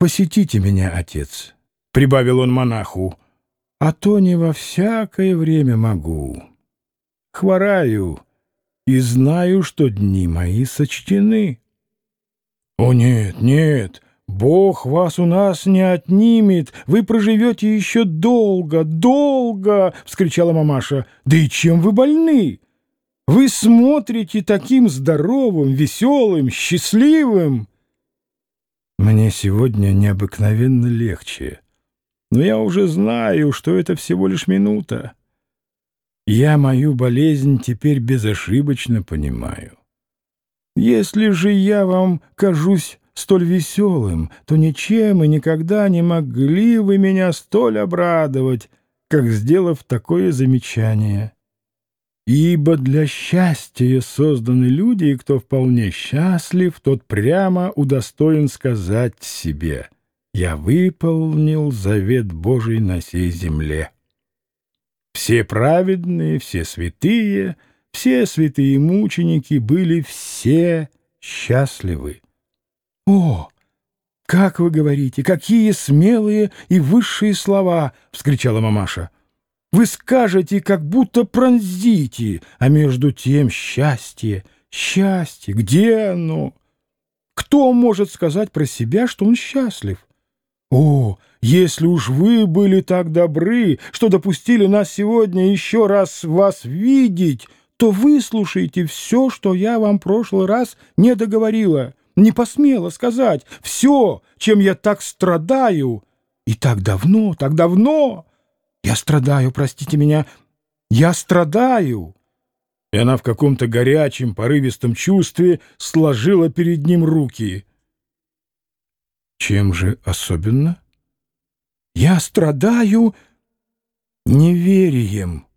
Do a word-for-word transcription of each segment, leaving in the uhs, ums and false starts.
посетите меня, отец, — прибавил он монаху, — а то не во всякое время могу. Хвораю и знаю, что дни мои сочтены. — О, нет, нет, Бог вас у нас не отнимет, вы проживете еще долго, долго, — вскричала мамаша. — Да и чем вы больны? Вы смотрите таким здоровым, веселым, счастливым. Мне сегодня необыкновенно легче, но я уже знаю, что это всего лишь минута. Я мою болезнь теперь безошибочно понимаю. Если же я вам кажусь столь веселым, то ничем и никогда не могли вы меня столь обрадовать, как сделав такое замечание. Ибо для счастья созданы люди, и кто вполне счастлив, тот прямо удостоен сказать себе: «Я выполнил завет Божий на сей земле». Все праведные, все святые, все святые мученики были все счастливы. «О, как вы говорите, какие смелые и высшие слова!» — вскричала мамаша. «Вы скажете, как будто пронзите, а между тем счастье, счастье, где оно? Кто может сказать про себя, что он счастлив? О, если уж вы были так добры, что допустили нас сегодня еще раз вас видеть, то выслушайте все, что я вам в прошлый раз не договорила, не посмела сказать, все, чем я так страдаю, и так давно, так давно. Я страдаю, простите меня, я страдаю». И она в каком-то горячем, порывистом чувстве сложила перед ним руки. «Чем же особенно?» «Я страдаю неверием».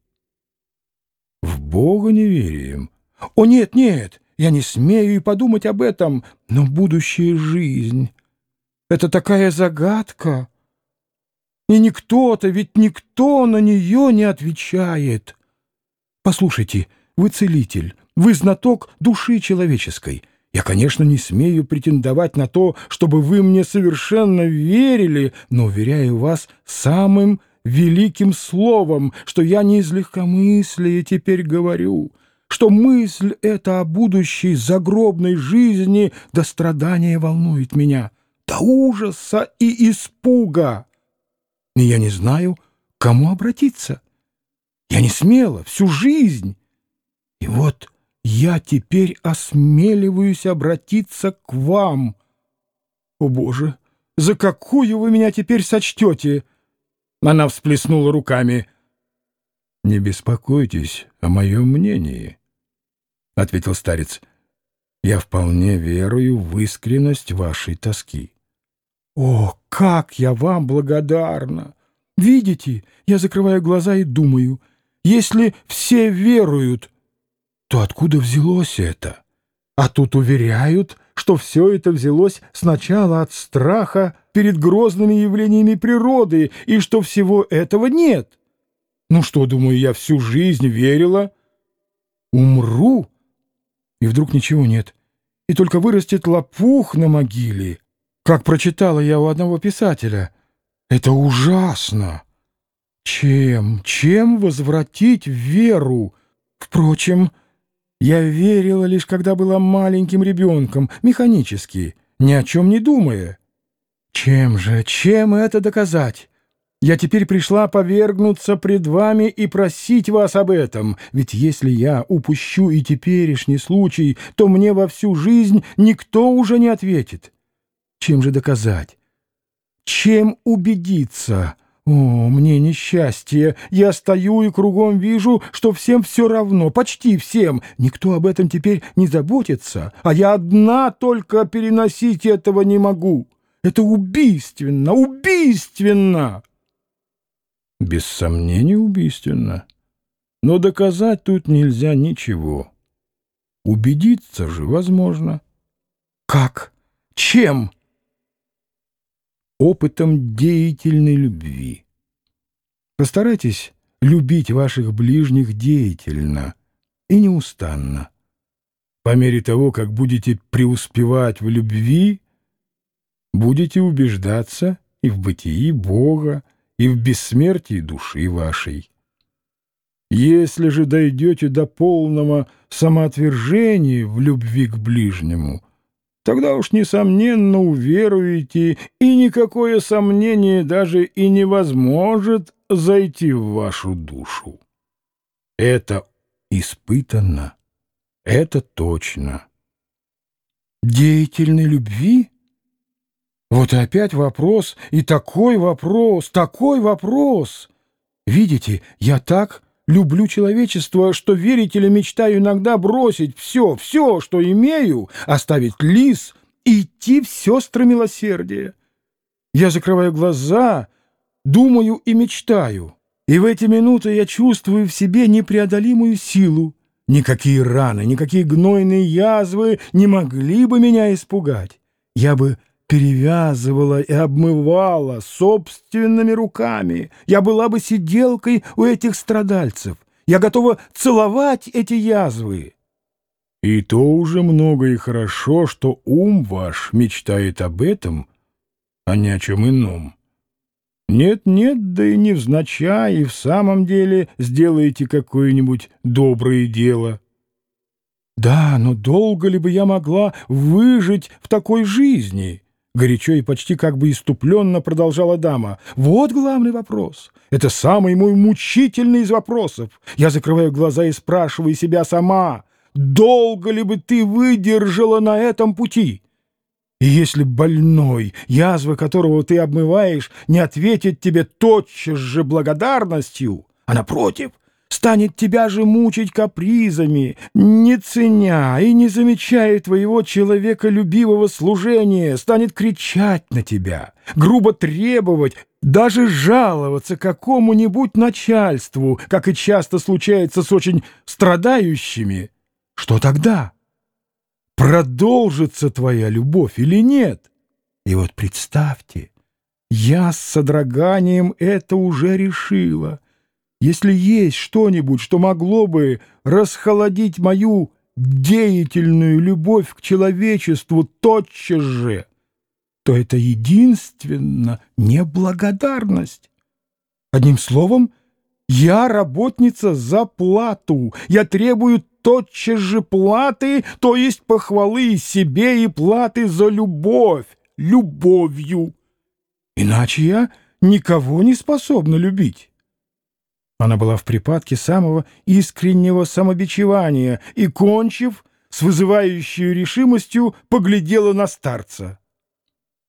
«В Бога неверием?» «О, нет, нет, я не смею и подумать об этом, но будущая жизнь — это такая загадка, и никто-то, ведь никто на нее не отвечает. Послушайте, вы целитель, вы знаток души человеческой. Я, конечно, не смею претендовать на то, чтобы вы мне совершенно верили, но уверяю вас самым великим словом, что я не из легкомыслия теперь говорю, что мысль эта о будущей загробной жизни до страдания волнует меня, до ужаса и испуга. И я не знаю, к кому обратиться. Я не смела всю жизнь. И вот я теперь осмеливаюсь обратиться к вам. О, Боже, за какую вы меня теперь сочтете?» Она всплеснула руками. «Не беспокойтесь о моем мнении», — ответил старец. «Я вполне верую в искренность вашей тоски». «О, как я вам благодарна! Видите, я закрываю глаза и думаю, если все веруют, то откуда взялось это? А тут уверяют, что все это взялось сначала от страха перед грозными явлениями природы, и что всего этого нет. Ну что, думаю, я всю жизнь верила, умру, и вдруг ничего нет, и только вырастет лопух на могиле. Как прочитала я у одного писателя, это ужасно. Чем, чем возвратить веру? Впрочем, я верила лишь, когда была маленьким ребенком, механически, ни о чем не думая. Чем же, чем это доказать? Я теперь пришла повергнуться пред вами и просить вас об этом, ведь если я упущу и теперешний случай, то мне во всю жизнь никто уже не ответит. Чем же доказать? Чем убедиться? О, мне несчастье! Я стою и кругом вижу, что всем все равно, почти всем. Никто об этом теперь не заботится, а я одна только переносить этого не могу. Это убийственно, убийственно!» «Без сомнения, убийственно. Но доказать тут нельзя ничего. Убедиться же возможно». «Как? Чем?» «Опытом деятельной любви. Постарайтесь любить ваших ближних деятельно и неустанно. По мере того, как будете преуспевать в любви, будете убеждаться и в бытии Бога, и в бессмертии души вашей. Если же дойдете до полного самоотвержения в любви к ближнему, тогда уж, несомненно, уверуете, и никакое сомнение даже и не возможет зайти в вашу душу. Это испытано, это точно. Деятельной любви? Вот и опять вопрос, и такой вопрос, такой вопрос. Видите, я так люблю человечество, что, верите ли, мечтаю иногда бросить все, все, что имею, оставить лис и идти в сестры милосердия. Я закрываю глаза, думаю и мечтаю, и в эти минуты я чувствую в себе непреодолимую силу. Никакие раны, никакие гнойные язвы не могли бы меня испугать. Я бы перевязывала и обмывала собственными руками. Я была бы сиделкой у этих страдальцев. Я готова целовать эти язвы. И то уже много и хорошо, что ум ваш мечтает об этом, а не о чем ином. Нет-нет, да и невзначай, и в самом деле сделаете какое-нибудь доброе дело. Да, но долго ли бы я могла выжить в такой жизни? Горячо и почти как бы иступленно продолжала дама. Вот главный вопрос. Это самый мой мучительный из вопросов. Я закрываю глаза и спрашиваю себя сама, долго ли бы ты выдержала на этом пути? И если больной, язвы которого ты обмываешь, не ответит тебе тотчас же благодарностью, а, напротив, станет тебя же мучить капризами, не ценя и не замечая твоего человеколюбивого служения, станет кричать на тебя, грубо требовать, даже жаловаться какому-нибудь начальству, как и часто случается с очень страдающими, что тогда? Продолжится твоя любовь или нет? И вот представьте, я с содроганием это уже решила. Если есть что-нибудь, что могло бы расхолодить мою деятельную любовь к человечеству тотчас же, то это единственно неблагодарность. Одним словом, я работница за плату, я требую тотчас же платы, то есть похвалы себе и платы за любовь, любовью. Иначе я никого не способна любить. Она была в припадке самого искреннего самобичевания и, кончив, с вызывающей решимостью поглядела на старца.